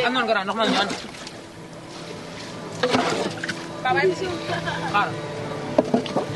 am noonu grand ndox ma ñu ànd. Papa, xaaral.